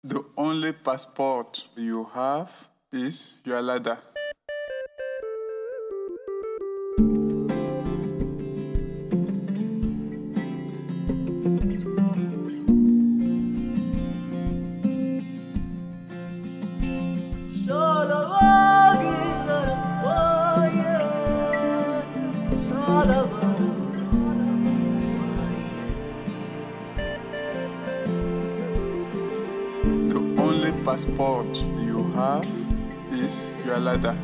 The only passport you have is your ladder. The only passport you have is your ladder.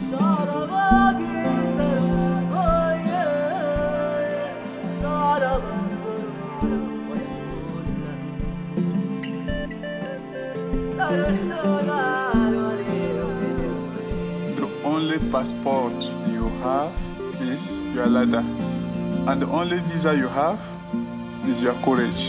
The only passport you have is your ladder. And the only visa you have is your courage.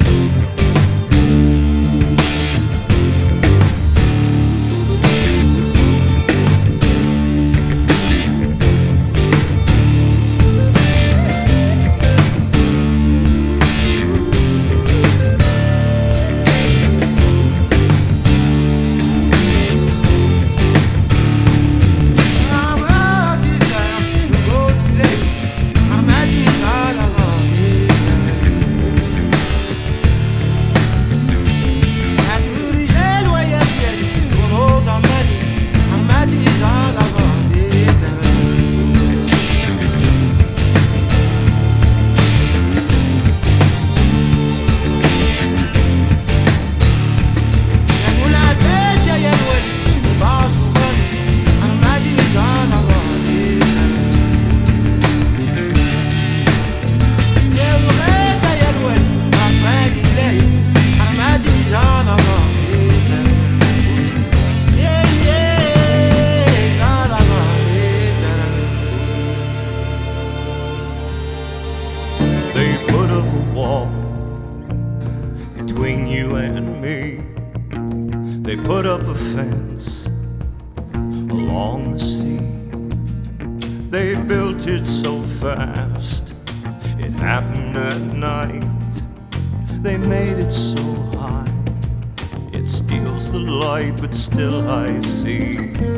They put up a wall between you and me. They put up a fence along the sea. They built it so fast, it happened at night. They made it so high, it steals the light, but still I see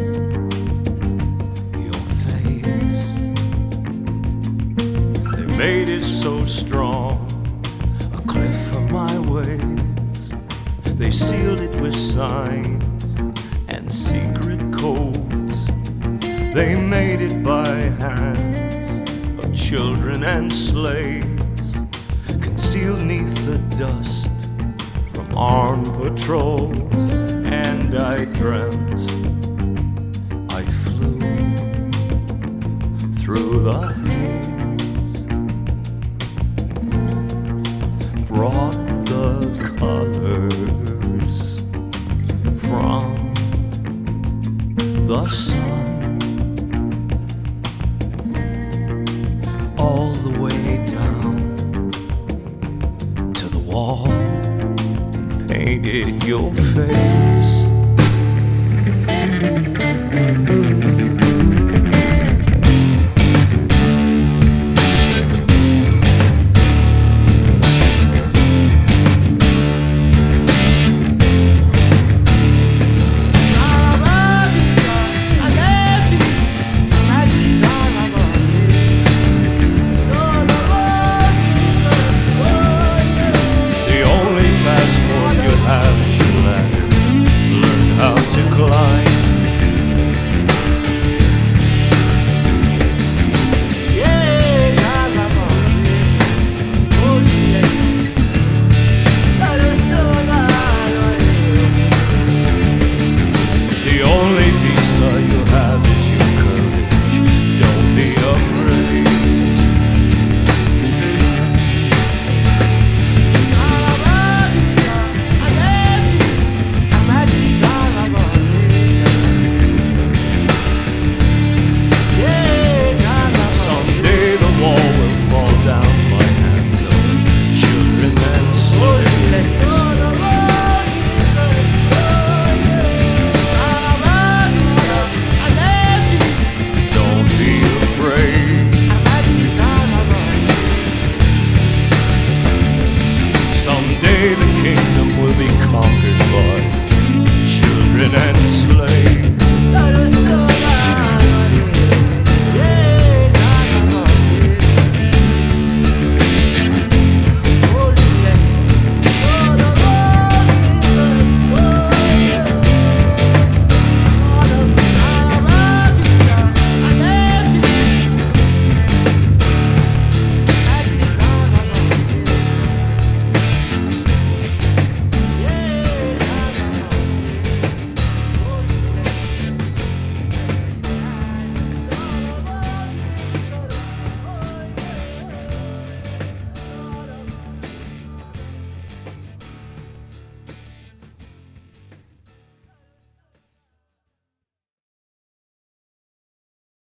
your face. They made it so strong, a cliff for my ways. They sealed it with signs and secret codes. They made it by hands of children and slaves, concealed neath the dust from armed patrols. And I dreamt I flew through the haze, brought the colors from the sun all the way down to the wall, painted your face.